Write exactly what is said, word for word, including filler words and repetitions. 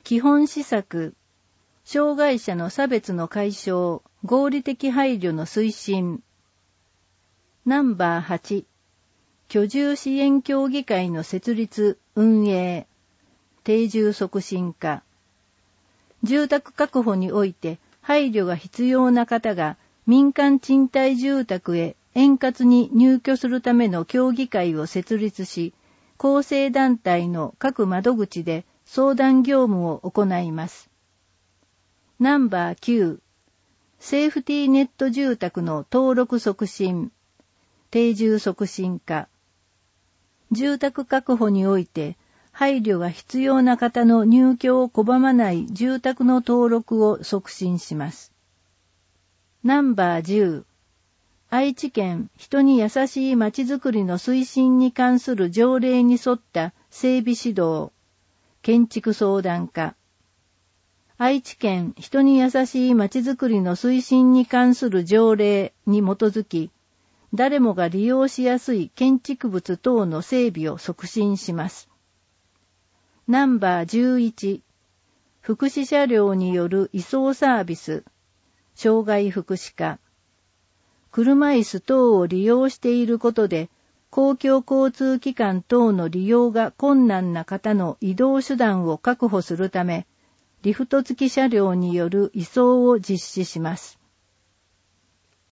基本施策、障害者の差別の解消、合理的配慮の推進。ナンバーはち、居住支援協議会の設立、運営、定住促進化。住宅確保において配慮が必要な方が民間賃貸住宅へ円滑に入居するための協議会を設立し、公正団体の各窓口で相談業務を行います。ナンバーきゅう、セーフティーネット住宅の登録促進、定住促進化。住宅確保において配慮が必要な方の入居を拒まない住宅の登録を促進します。ナンバーじゅう、愛知県人に優しいまちづくりの推進に関する条例に沿った整備指導、建築相談課。愛知県人に優しいまちづくりの推進に関する条例に基づき、誰もが利用しやすい建築物等の整備を促進します。ナンバーじゅういち、福祉車両による移送サービス、障害福祉課。車椅子等を利用していることで、公共交通機関等の利用が困難な方の移動手段を確保するため、リフト付き車両による移送を実施します。